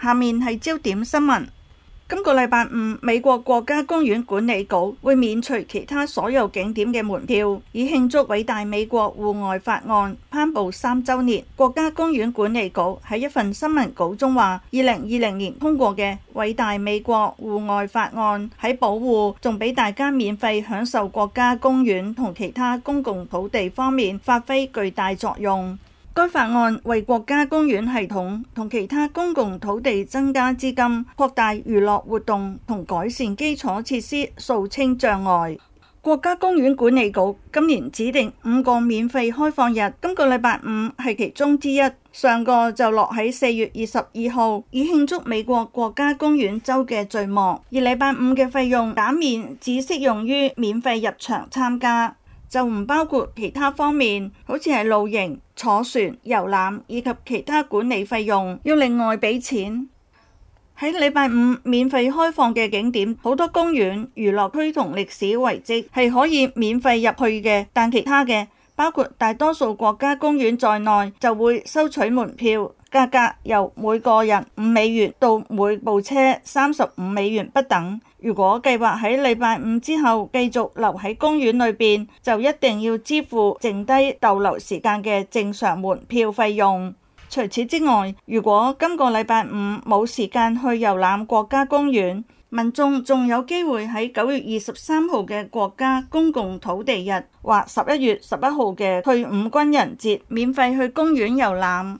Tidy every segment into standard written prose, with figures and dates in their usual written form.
下面係焦點新聞。今個禮拜五，美國國家公園管理局會免除其他所有景點嘅門票，以慶祝偉大美國戶外法案頒布3週年。國家公園管理局喺一份新聞稿中話，2020年通過嘅偉大美國戶外法案喺保護仲俾大家免費享受國家公園同其他公共土地方面發揮巨大作用。該法案為國家公園系統同其他公共土地增加資金、擴大娛樂活動同改善基礎設施，掃清障礙。國家公園管理局今年指定5個免費開放日，今個禮拜五係其中之一，上個就落喺4月22號，以慶祝美國國家公園週嘅序幕。而禮拜五嘅費用減免只適用於免費入場參加，就唔包括其他方面，好似係露營、坐船、遊覽以及其他管理費用，要另外俾錢。喺禮拜五免費開放嘅景點，好多公園、娛樂區同歷史遺跡係可以免費入去嘅，但其他嘅，包括大多數國家公園在內，就會收取門票，價格由每個人$5到每部車$35不等。如果計劃喺禮拜五之後繼續留喺公園裏邊，就一定要支付剩低逗留時間嘅正常門票費用。除此之外，如果今個禮拜五冇時間去遊覽國家公園，民眾仲有機會喺9月23號嘅國家公共土地日或11月11號嘅退伍軍人節免費去公園遊覽。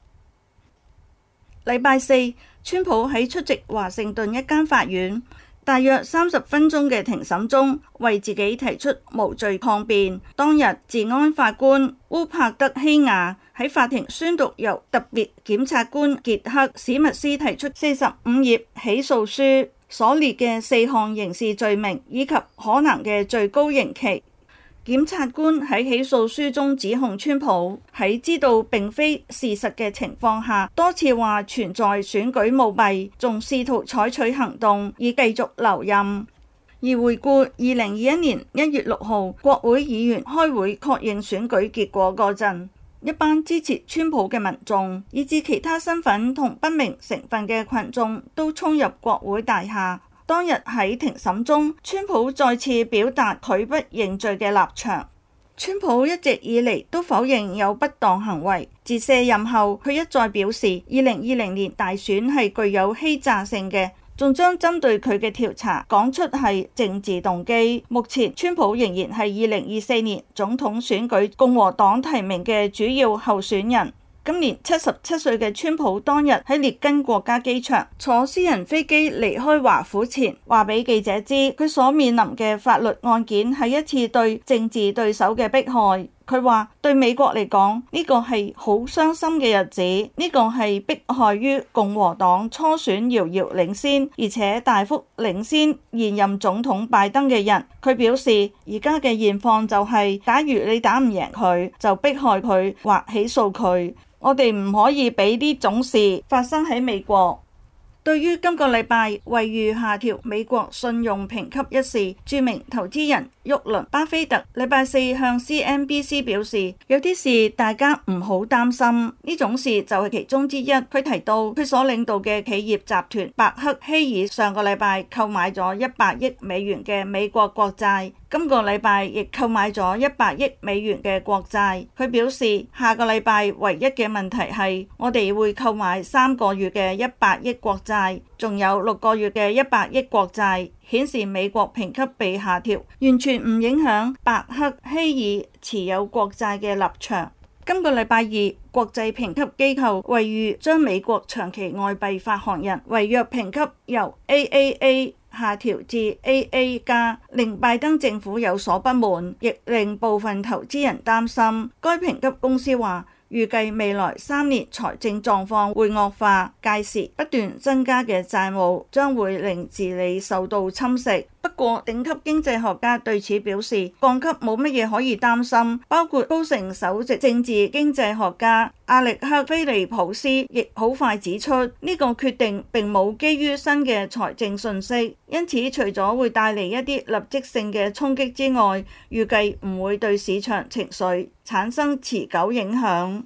禮拜四，川普喺出席華盛頓一間法院大約30分鐘嘅庭審中，為自己提出無罪抗辯。當日，治安法官烏柏德希亞喺法庭宣讀由特別檢察官傑克史密斯提出45頁起訴書所列嘅4項刑事罪名以及可能嘅最高刑期。檢察官喺起訴書中指控川普喺知道並非事實嘅情況下，多次話存在選舉舞弊，仲試圖採取行動以繼續留任。而回顧2021年1月6號國會議員開會確認選舉結果嗰陣，一班支持川普嘅民眾，以至其他身份同不明成分嘅群眾都衝入國會大廈。當日喺庭審中，川普再次表達佢不認罪嘅立場。川普一直以嚟都否認有不當行為。自卸任後，佢一再表示2020年大選係具有欺詐性嘅，仲將針對佢嘅調查講出係政治動機。目前，川普仍然係2024年總統選舉共和黨提名嘅主要候選人。今年77歲嘅川普當日喺列根國家機場坐私人飛機離開華府前，話俾記者知佢所面臨嘅法律案件係一次對政治對手嘅迫害。佢話對美國嚟講，呢個係好傷心嘅日子，呢個係迫害於共和黨初選遙遙領先，而且大幅領先現任總統拜登嘅人。佢表示而家嘅現況就係，假如你打唔贏佢，就迫害佢或起訴佢。我哋唔可以俾呢種事發生喺美國。對於今個禮拜惠譽下調美國信用評級一事，著名投資人沃倫巴菲特禮拜四向 CNBC 表示，有啲事大家唔好擔心，呢種事就係其中之一。佢提到佢所領導嘅企業集團伯克希爾上個禮拜購買咗100億美元嘅美國國債，今個禮拜亦購買咗100億美元嘅國債。佢表示下個禮拜唯一嘅問題係我哋會購買3個月嘅100億國債，仲有6個月嘅100億國債，顯示美國評級被下調，完全唔影響伯克希爾持有國債嘅立場。今個禮拜二，國際評級機構惠譽將美國長期外幣發行人違約評級由 AAA 下調至 AA 加，令拜登政府有所不滿，亦令部分投資人擔心。該評級公司話，預計未來3年財政狀況會惡化，屆時不斷增加嘅債務將會令治理受到侵蝕。不過，頂級經濟學家對此表示，降級冇乜嘢可以擔心，包括高盛首席政治經濟學家阿力克菲利普斯亦好快指出，呢個決定並冇基於新嘅財政訊息，因此除咗會帶嚟一啲立即性嘅衝擊之外，預計唔會對市場情緒產生持久影響。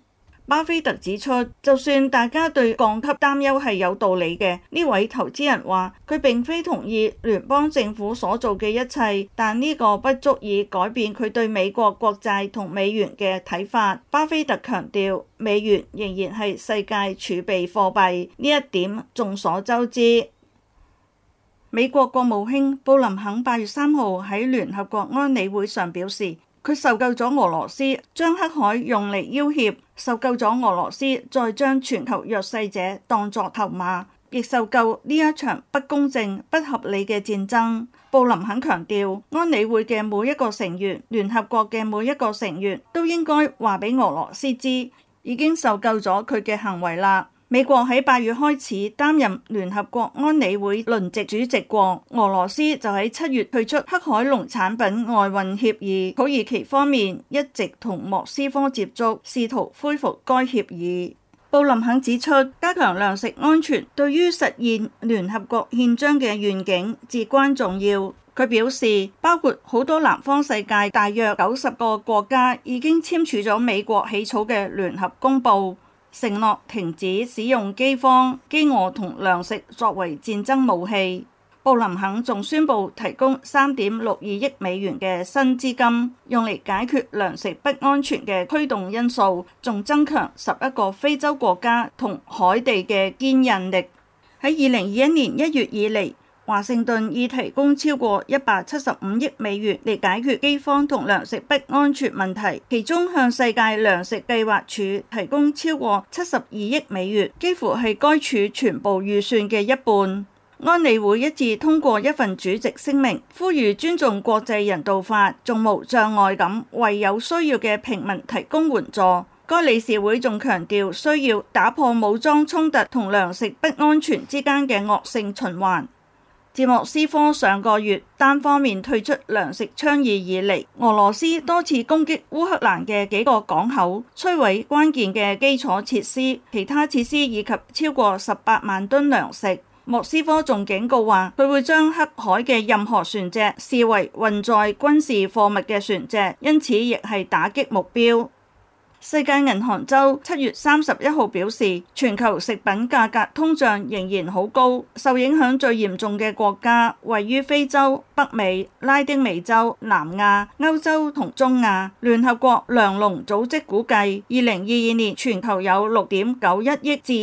巴菲特指出，就算大家對降息擔憂係有道理嘅，呢位投資人話佢並非同意聯邦政府所做嘅一切，但呢個不足以改變佢對美國國債同美元嘅睇法。巴菲特強調，美元仍然係世界儲備貨幣，呢一點眾所周知。美國國務卿布林肯8月3號喺聯合國安理會上表示，佢受夠咗俄羅斯將黑海用嚟要挾，受夠咗俄羅斯再將全球弱勢者當作籌碼，亦受夠呢一場不公正、不合理嘅戰爭。布林肯強調，安理會嘅每一個成員、聯合國嘅每一個成員都應該話俾俄羅斯知，已經受夠咗佢嘅行為啦。美國喺8月開始擔任聯合國安理會輪值主席國，俄羅斯就喺7月退出黑海農產品外運協議。土耳其方面一直同莫斯科接觸，試圖恢復該協議。布林肯指出，加強糧食安全對於實現聯合國憲章嘅願景至關重要。佢表示，包括好多南方世界大約90個國家已經簽署咗美國起草嘅聯合公報，承諾停止使用饑荒、饑餓同糧食作為戰爭武器。布林肯仲宣布提供3.62億美元嘅新資金，用嚟解決糧食不安全嘅驅動因素，仲增強11個非洲國家同海地嘅堅韌力。喺2021年1月以嚟，華盛頓已提供超過175億美元嚟解決饑荒同糧食不安全問題，其中向世界糧食計劃署提供超過72億美元，幾乎係該署全部預算嘅一半。安理會一致通過一份主席聲明，呼籲尊重國際人道法，仲無障礙咁為有需要嘅平民提供援助。該理事會仲強調需要打破武裝衝突同糧食不安全之間嘅惡性循環。自莫斯科上個月單方面退出糧食倡議以嚟，俄羅斯多次攻擊烏克蘭嘅幾個港口，摧毀關鍵嘅基礎設施、其他設施以及超過18萬噸糧食。莫斯科仲警告話，佢會將黑海嘅任何船隻視為運載軍事貨物嘅船隻，因此亦係打擊目標。世界銀行周7月31號表示，全球食品價格通脹仍然好高，受影響最嚴重嘅國家位於非洲、北美、拉丁美洲、南亞、歐洲同中亞。聯合國糧農組織估計，2022年全球有6.91億至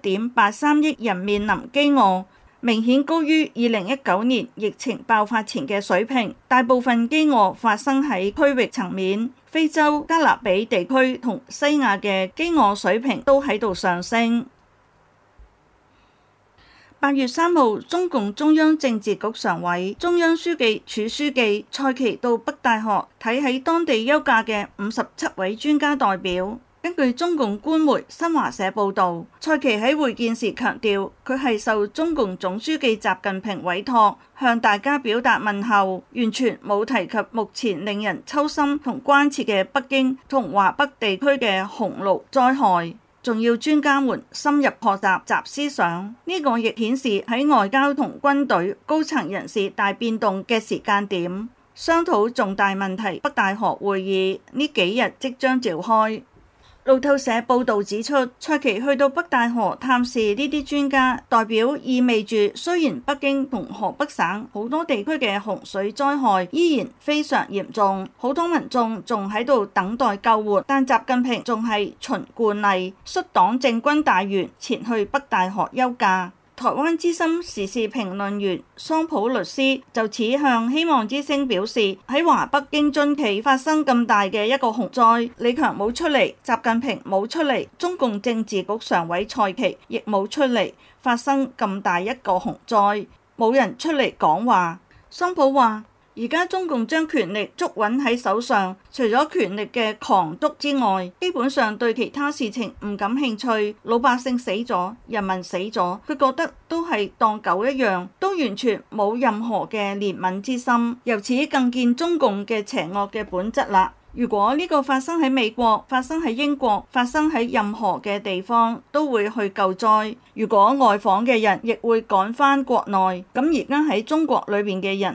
7.83億人面臨饑餓，明顯高於2019年疫情爆發前嘅水平。大部分饑餓發生喺區域層面，非洲、加勒比地區同西亞嘅饑餓水平都喺度上升。8月3號，中共中央政治局常委、中央書記處書記蔡奇到北大學睇喺當地休假嘅57位專家代表。根據中共官媒新華社報導，蔡奇喺會見時強調，佢係受中共總書記習近平委託向大家表達問候，完全冇提及目前令人揪心同關切嘅北京同華北地區嘅洪澇災害。仲要專家們深入學習習思想，呢個亦顯示喺外交同軍隊高層人士大變動嘅時間點，商討重大問題。北大學會議呢幾日即將召開。路透社報導指出，蔡奇去到北大河探視呢啲專家，代表意味住雖然北京同河北省好多地區嘅洪水災害依然非常嚴重，好多民眾仲喺度等待救援，但習近平仲係循慣例率黨政軍大員前去北大河休假。台灣資深時事評論員桑普律師就此向希望之聲表示，喺華北京津冀發生咁大嘅一個洪災，李強冇出嚟，習近平冇出嚟，中共政治局常委蔡奇亦冇出嚟，發生咁大一個洪災，冇人出嚟講話。桑普話，而家中共將權力捉穩喺手上，除咗權力嘅狂督之外，基本上對其他事情唔感興趣。老百姓死咗，人民死咗，佢覺得都係當狗一樣，都完全冇任何嘅憐憫之心。由此更見中共嘅邪惡嘅本質啦。如果呢個發生喺美國、發生喺英國、發生喺任何嘅地方，都會去救災。如果外訪嘅人亦會趕返國內，咁而家喺中國裏邊嘅人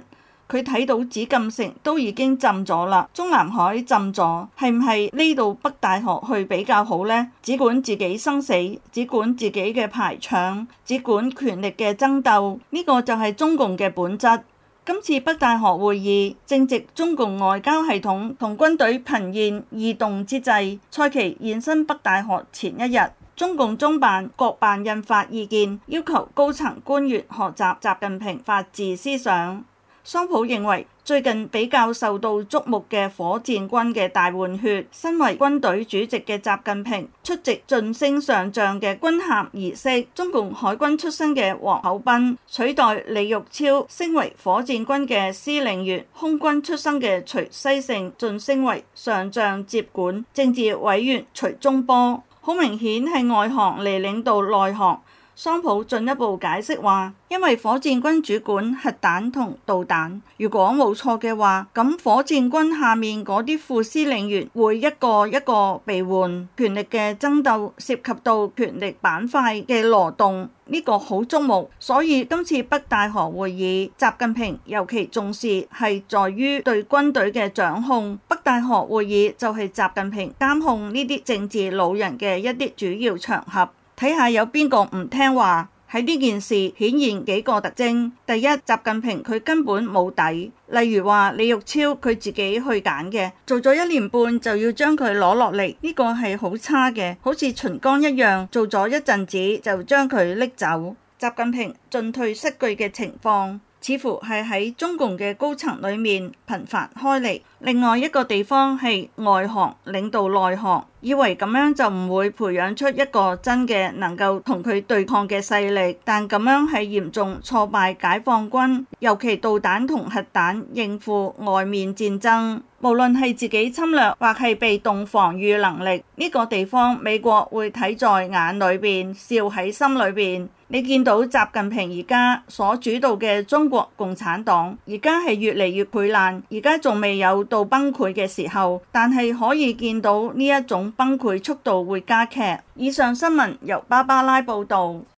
佢睇到紫禁城都已經浸咗啦，中南海浸咗，係唔係呢度北戴河去比較好呢？只管自己生死，只管自己嘅排場，只管權力嘅爭鬥，呢個就係中共嘅本質。今次北戴河會議正值中共外交系統同軍隊頻現異動之際，蔡奇現身北戴河前一日，中共中辦、國辦印發意見，要求高層官員學習習近平法治思想。桑普認為，最近比較受到矚目嘅火箭軍嘅大換血，身為軍隊主席嘅習近平出席晉升上將嘅軍銜儀式，中共海軍出身嘅王厚斌取代李玉超升為火箭軍嘅司令員，空軍出身嘅徐西盛晉升為上將接管，政治委員徐忠波，好明顯係外行嚟領導內行。桑普進一步解釋話，因為火箭軍主管核彈同導彈，如果冇錯嘅話，咁火箭軍下面嗰啲副司令員會一個一個被換，權力嘅爭鬥涉及到權力板塊嘅挪動，呢個好矚目。所以今次北戴河會議，習近平尤其重視係在於對軍隊嘅掌控。北戴河會議就係習近平監控呢啲政治老人嘅一啲主要場合。睇下有邊個唔聽話，喺呢件事顯現幾個特徵。第一，習近平佢根本冇底，例如話李玉超佢自己去揀嘅，做咗1年半就要將佢攞落嚟，呢個係好差嘅，好似秦剛一樣，做咗一陣子就將佢拎走。習近平進退失據嘅情況，似乎係喺中共嘅高層裏面頻繁開嚟。另外一個地方係外行領導內行，以為咁樣就唔會培養出一個真嘅能夠同佢對抗嘅勢力，但咁樣係嚴重挫敗解放軍，尤其導彈同核彈應付外面戰爭，無論係自己侵略或係被動防禦能力，呢個地方美國會睇在眼裏邊，笑喺心裏邊。你見到習近平而家所主導嘅中國共產黨，而家係越嚟越潰爛，而家仲未有到崩潰嘅時候，但係可以見到呢一種崩潰速度會加劇。以上新聞由芭芭拉報道。